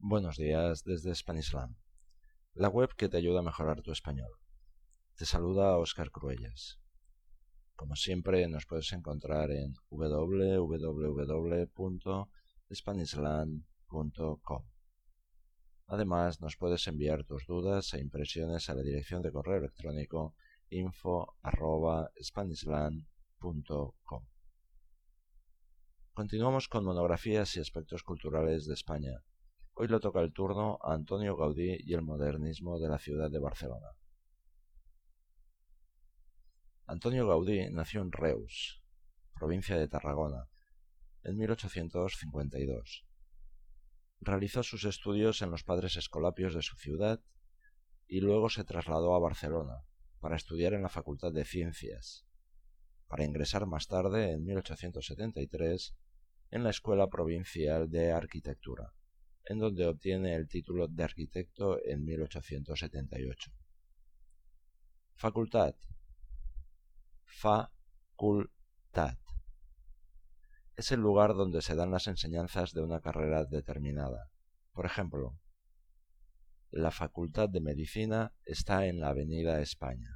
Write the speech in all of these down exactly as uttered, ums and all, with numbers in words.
Buenos días desde Spanishland, la web que te ayuda a mejorar tu español. Te saluda Óscar Cruellas. Como siempre, nos puedes encontrar en w w w punto spanishland punto com. Además, nos puedes enviar tus dudas e impresiones a la dirección de correo electrónico info arroba spanishland punto com. Continuamos con monografías y aspectos culturales de España. Hoy le toca el turno a Antonio Gaudí y el modernismo de la ciudad de Barcelona. Antonio Gaudí nació en Reus, provincia de Tarragona, en mil ochocientos cincuenta y dos. Realizó sus estudios en los Padres Escolapios de su ciudad y luego se trasladó a Barcelona para estudiar en la Facultad de Ciencias, para ingresar más tarde, en mil ochocientos setenta y tres, en la Escuela Provincial de Arquitectura, en donde obtiene el título de arquitecto en mil ochocientos setenta y ocho. Facultad. Facultad. Es el lugar donde se dan las enseñanzas de una carrera determinada. Por ejemplo, la Facultad de Medicina está en la Avenida España.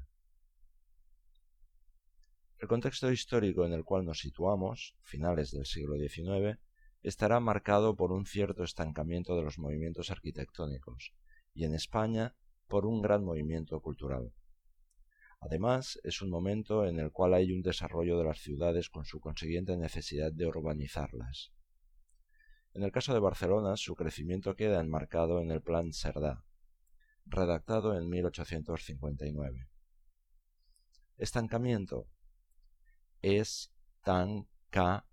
El contexto histórico en el cual nos situamos, finales del siglo diecinueve, estará marcado por un cierto estancamiento de los movimientos arquitectónicos y en España por un gran movimiento cultural. Además, es un momento en el cual hay un desarrollo de las ciudades con su consiguiente necesidad de urbanizarlas. En el caso de Barcelona, su crecimiento queda enmarcado en el Plan Cerdà, redactado en mil ochocientos cincuenta y nueve. Estancamiento. Estancamiento.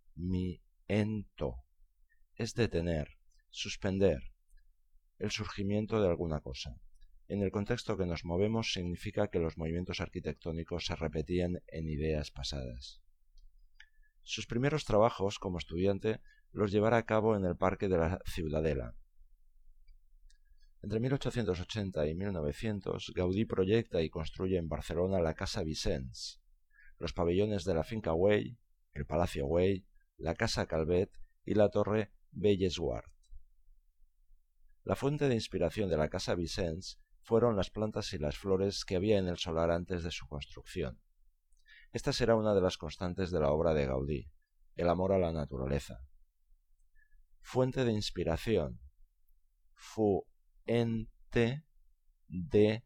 Es detener, suspender, el surgimiento de alguna cosa. En el contexto que nos movemos significa que los movimientos arquitectónicos se repetían en ideas pasadas. Sus primeros trabajos como estudiante los llevará a cabo en el Parque de la Ciudadela. Entre mil ochocientos ochenta y mil novecientos, Gaudí proyecta y construye en Barcelona la Casa Vicens, los pabellones de la Finca Güell, el Palacio Güell, la Casa Calvet y la Torre Bellesguard. La fuente de inspiración de la Casa Vicens fueron las plantas y las flores que había en el solar antes de su construcción. Esta será una de las constantes de la obra de Gaudí, el amor a la naturaleza. Fuente de inspiración. Fuente de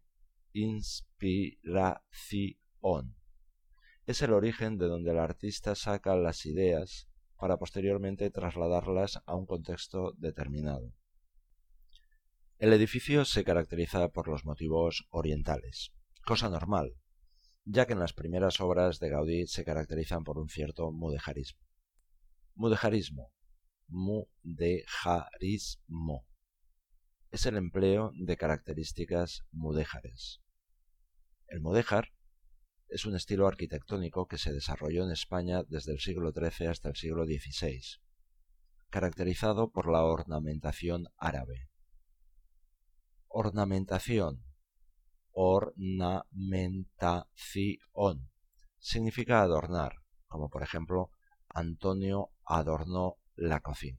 inspiración. Es el origen de donde el artista saca las ideas para posteriormente trasladarlas a un contexto determinado. El edificio se caracteriza por los motivos orientales, cosa normal, ya que en las primeras obras de Gaudí se caracterizan por un cierto mudejarismo. Mudejarismo. Mudejarismo. Es el empleo de características mudéjares. El mudéjar es un estilo arquitectónico que se desarrolló en España desde el siglo trece hasta el siglo dieciséis, caracterizado por la ornamentación árabe. Ornamentación. Ornamentación. Significa adornar, como por ejemplo, Antonio adornó la cocina.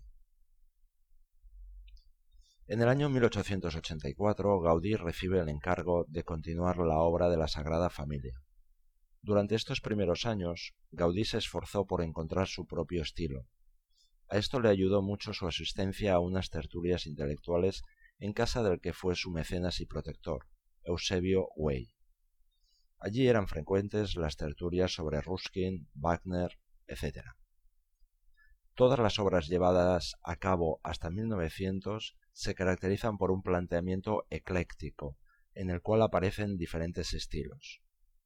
En el año mil ochocientos ochenta y cuatro, Gaudí recibe el encargo de continuar la obra de la Sagrada Familia. Durante estos primeros años, Gaudí se esforzó por encontrar su propio estilo. A esto le ayudó mucho su asistencia a unas tertulias intelectuales en casa del que fue su mecenas y protector, Eusebio Güell. Allí eran frecuentes las tertulias sobre Ruskin, Wagner, etcétera. Todas las obras llevadas a cabo hasta mil novecientos se caracterizan por un planteamiento ecléctico, en el cual aparecen diferentes estilos.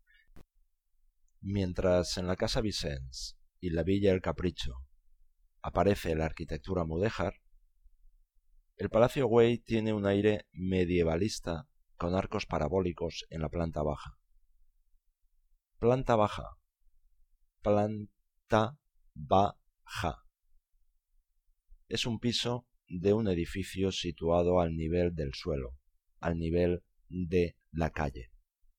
Mientras en la Casa Vicens y la Villa El Capricho aparece la arquitectura mudéjar, el Palacio Güell tiene un aire medievalista con arcos parabólicos en la planta baja. Planta baja. Planta baja. Es un piso de un edificio situado al nivel del suelo, al nivel de la calle.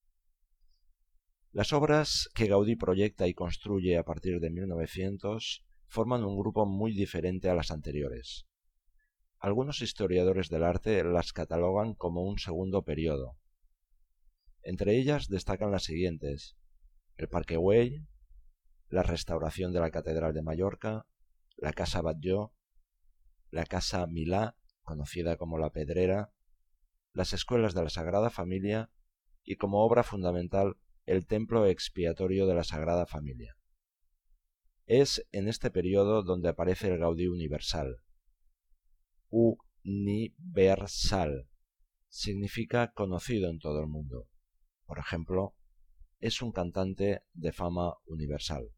Las obras que Gaudí proyecta y construye a partir de mil novecientos forman un grupo muy diferente a las anteriores. Algunos historiadores del arte las catalogan como un segundo periodo. Entre ellas destacan las siguientes: el Parque Güell, la restauración de la Catedral de Mallorca, la Casa Batlló, la Casa Milà, conocida como La Pedrera, las escuelas de la Sagrada Familia y, como obra fundamental, el Templo Expiatorio de la Sagrada Familia. Es en este periodo donde aparece el Gaudí universal. Universal significa conocido en todo el mundo. Por ejemplo, es un cantante de fama universal.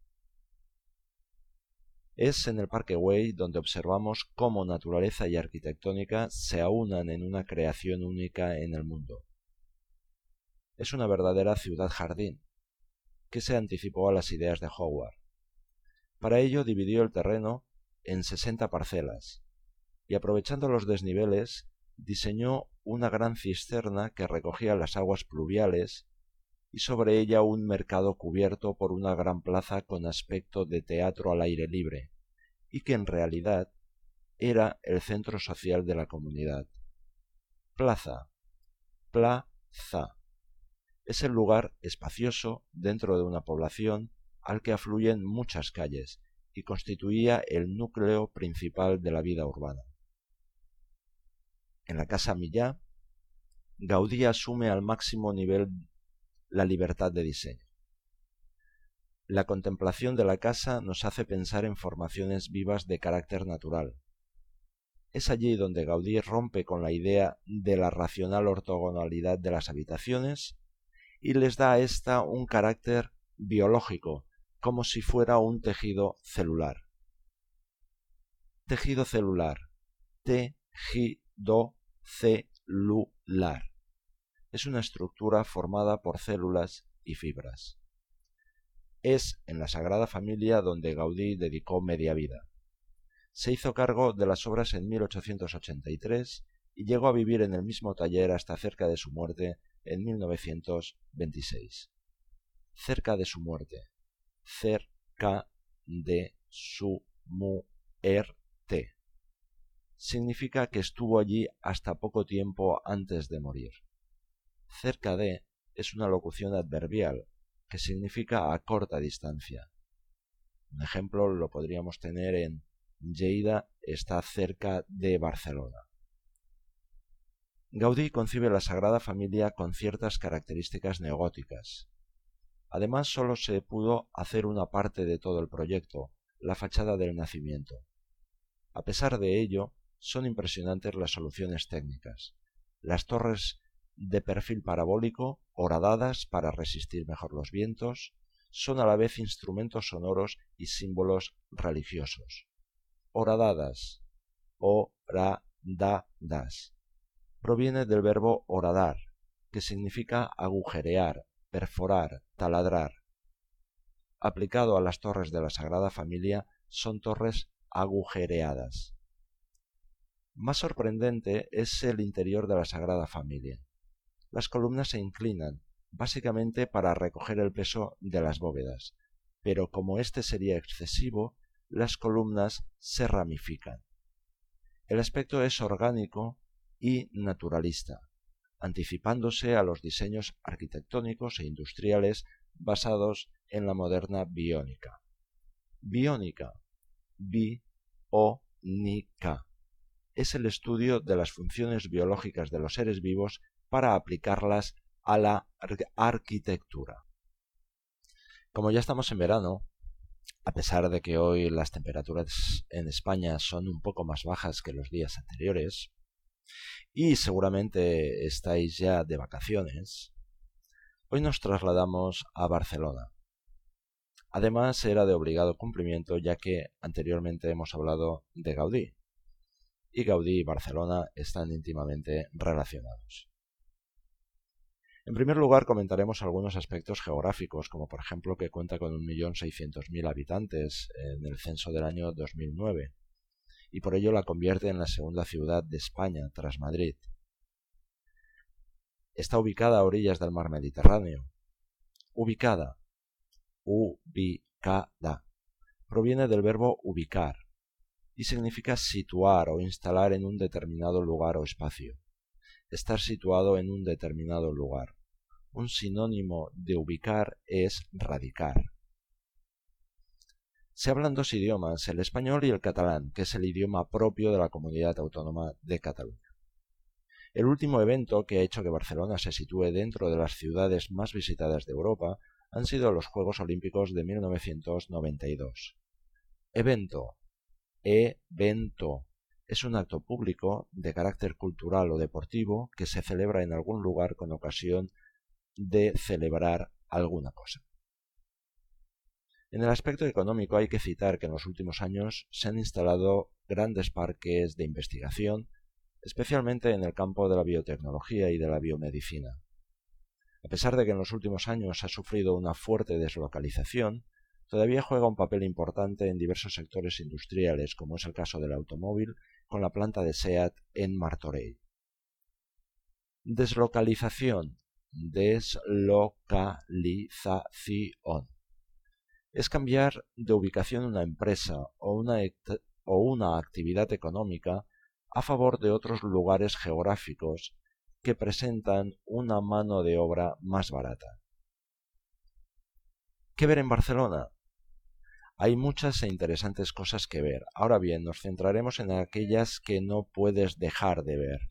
Es en el Parque Güell donde observamos cómo naturaleza y arquitectónica se aunan en una creación única en el mundo. Es una verdadera ciudad-jardín, que se anticipó a las ideas de Howard. Para ello dividió el terreno en sesenta parcelas y, aprovechando los desniveles, diseñó una gran cisterna que recogía las aguas pluviales y sobre ella un mercado cubierto por una gran plaza con aspecto de teatro al aire libre, y que en realidad era el centro social de la comunidad. Plaza, plaza, es el lugar espacioso dentro de una población al que afluyen muchas calles y constituía el núcleo principal de la vida urbana. En la Casa Milà, Gaudí asume al máximo nivel la libertad de diseño. La contemplación de la casa nos hace pensar en formaciones vivas de carácter natural. Es allí donde Gaudí rompe con la idea de la racional ortogonalidad de las habitaciones y les da a ésta un carácter biológico, como si fuera un tejido celular. Tejido celular, tejido celular. Es una estructura formada por células y fibras. Es en la Sagrada Familia donde Gaudí dedicó media vida. Se hizo cargo de las obras en mil ochocientos ochenta y tres y llegó a vivir en el mismo taller hasta cerca de su muerte en mil novecientos veintiséis. Cerca de su muerte. Cerca de su muerte. Significa que estuvo allí hasta poco tiempo antes de morir. Cerca de es una locución adverbial que significa a corta distancia. Un ejemplo lo podríamos tener en Lleida está cerca de Barcelona. Gaudí concibe la Sagrada Familia con ciertas características neogóticas. Además, solo se pudo hacer una parte de todo el proyecto, la fachada del nacimiento. A pesar de ello, son impresionantes las soluciones técnicas. Las torres de perfil parabólico, horadadas para resistir mejor los vientos, son a la vez instrumentos sonoros y símbolos religiosos. Horadadas, horadadas, proviene del verbo horadar, que significa agujerear, perforar, taladrar. Aplicado a las torres de la Sagrada Familia, son torres agujereadas. Más sorprendente es el interior de la Sagrada Familia. Las columnas se inclinan, básicamente para recoger el peso de las bóvedas, pero como este sería excesivo, las columnas se ramifican. El aspecto es orgánico y naturalista, anticipándose a los diseños arquitectónicos e industriales basados en la moderna biónica. Biónica, bi-o-ni-ca, es el estudio de las funciones biológicas de los seres vivos para aplicarlas a la arquitectura. Como ya estamos en verano, a pesar de que hoy las temperaturas en España son un poco más bajas que los días anteriores, y seguramente estáis ya de vacaciones, hoy nos trasladamos a Barcelona. Además, era de obligado cumplimiento, ya que anteriormente hemos hablado de Gaudí, y Gaudí y Barcelona están íntimamente relacionados. En primer lugar, comentaremos algunos aspectos geográficos, como por ejemplo que cuenta con un millón seiscientos mil habitantes en el censo del año dos mil nueve, y por ello la convierte en la segunda ciudad de España tras Madrid. Está ubicada a orillas del mar Mediterráneo. Ubicada. Ubicada. Proviene del verbo ubicar, y significa situar o instalar en un determinado lugar o espacio. Estar situado en un determinado lugar. Un sinónimo de ubicar es radicar. Se hablan dos idiomas, el español y el catalán, que es el idioma propio de la Comunidad Autónoma de Cataluña. El último evento que ha hecho que Barcelona se sitúe dentro de las ciudades más visitadas de Europa han sido los Juegos Olímpicos de mil novecientos noventa y dos. Evento. Evento. Es un acto público de carácter cultural o deportivo que se celebra en algún lugar con ocasión de celebrar alguna cosa. En el aspecto económico hay que citar que en los últimos años se han instalado grandes parques de investigación, especialmente en el campo de la biotecnología y de la biomedicina. A pesar de que en los últimos años ha sufrido una fuerte deslocalización, todavía juega un papel importante en diversos sectores industriales, como es el caso del automóvil, con la planta de SEAT en Martorell. Deslocalización. Deslocalización. Es cambiar de ubicación una empresa o una, o una actividad económica a favor de otros lugares geográficos que presentan una mano de obra más barata. ¿Qué ver en Barcelona? Hay muchas e interesantes cosas que ver. Ahora bien, nos centraremos en aquellas que no puedes dejar de ver.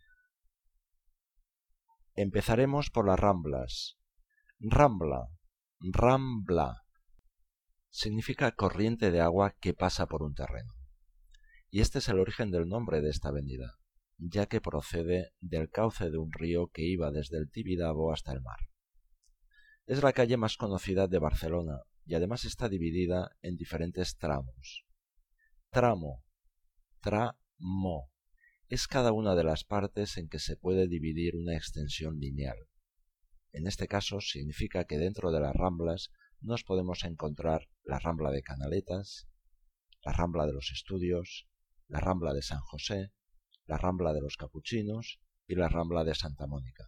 Empezaremos por las Ramblas. Rambla. Rambla. Significa corriente de agua que pasa por un terreno. Y este es el origen del nombre de esta avenida, ya que procede del cauce de un río que iba desde el Tibidabo hasta el mar. Es la calle más conocida de Barcelona y además está dividida en diferentes tramos. Tramo, tramo, es cada una de las partes en que se puede dividir una extensión lineal. En este caso significa que dentro de las Ramblas nos podemos encontrar la Rambla de Canaletas, la Rambla de los Estudios, la Rambla de San José, la Rambla de los Capuchinos y la Rambla de Santa Mónica.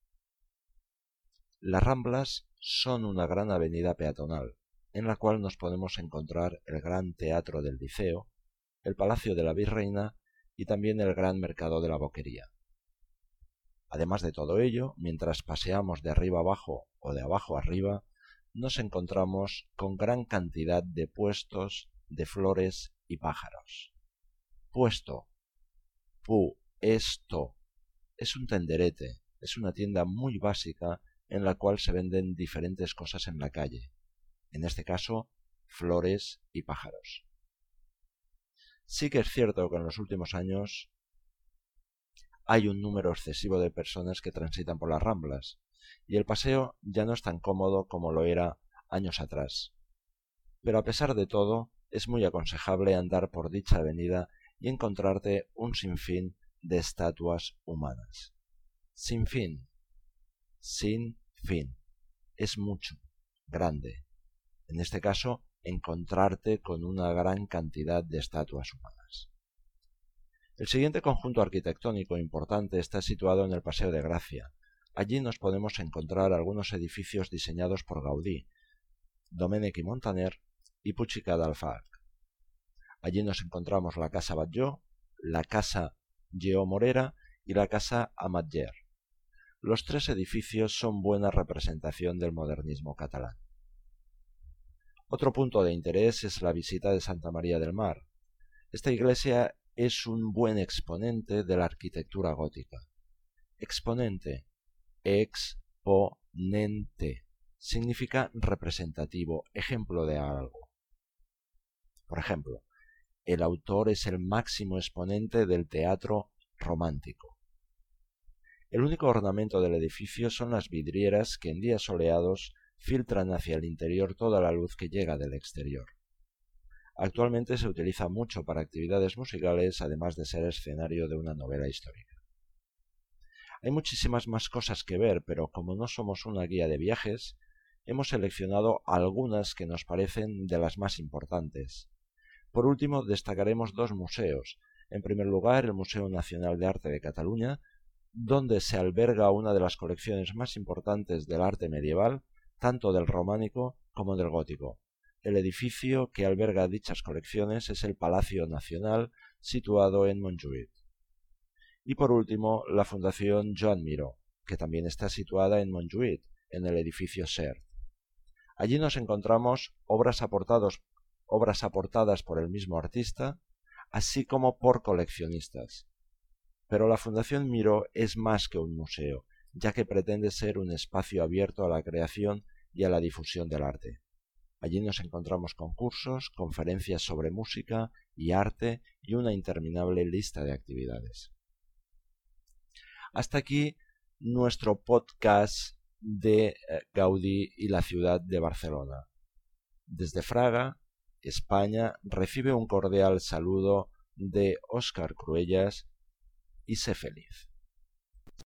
Las Ramblas son una gran avenida peatonal, en la cual nos podemos encontrar el Gran Teatro del Liceo, el Palacio de la Virreina y también el Gran Mercado de la Boquería. Además de todo ello, mientras paseamos de arriba abajo o de abajo arriba, nos encontramos con gran cantidad de puestos de flores y pájaros. Puesto, puesto, es un tenderete, es una tienda muy básica en la cual se venden diferentes cosas en la calle, en este caso, flores y pájaros. Sí que es cierto que en los últimos años hay un número excesivo de personas que transitan por las Ramblas, y el paseo ya no es tan cómodo como lo era años atrás. Pero a pesar de todo, es muy aconsejable andar por dicha avenida y encontrarte un sinfín de estatuas humanas. Sin fin. Sin fin. Es mucho. Grande. En este caso, encontrarte con una gran cantidad de estatuas humanas. El siguiente conjunto arquitectónico importante está situado en el Paseo de Gracia. Allí nos podemos encontrar algunos edificios diseñados por Gaudí, Domènech i Montaner y Puig i Cadafalch. Allí nos encontramos la Casa Batlló, la Casa Lleó Morera y la Casa Ametller. Los tres edificios son buena representación del modernismo catalán. Otro punto de interés es la visita de Santa María del Mar. Esta iglesia es un buen exponente de la arquitectura gótica. Exponente, exponente, significa representativo, ejemplo de algo. Por ejemplo, el autor es el máximo exponente del teatro romántico. El único ornamento del edificio son las vidrieras que en días soleados filtran hacia el interior toda la luz que llega del exterior. Actualmente se utiliza mucho para actividades musicales, además de ser escenario de una novela histórica. Hay muchísimas más cosas que ver, pero como no somos una guía de viajes, hemos seleccionado algunas que nos parecen de las más importantes. Por último, destacaremos dos museos. En primer lugar, el Museo Nacional de Arte de Cataluña, donde se alberga una de las colecciones más importantes del arte medieval, tanto del románico como del gótico. El edificio que alberga dichas colecciones es el Palacio Nacional, situado en Montjuïc. Y por último, la Fundación Joan Miró, que también está situada en Montjuïc, en el edificio Sert. Allí nos encontramos obras, aportados, obras aportadas por el mismo artista, así como por coleccionistas. Pero la Fundación Miró es más que un museo, ya que pretende ser un espacio abierto a la creación y a la difusión del arte. Allí nos encontramos concursos, conferencias sobre música y arte y una interminable lista de actividades. Hasta aquí nuestro podcast de Gaudí y la ciudad de Barcelona. Desde Fraga, España, recibe un cordial saludo de Óscar Cruellas y sé feliz.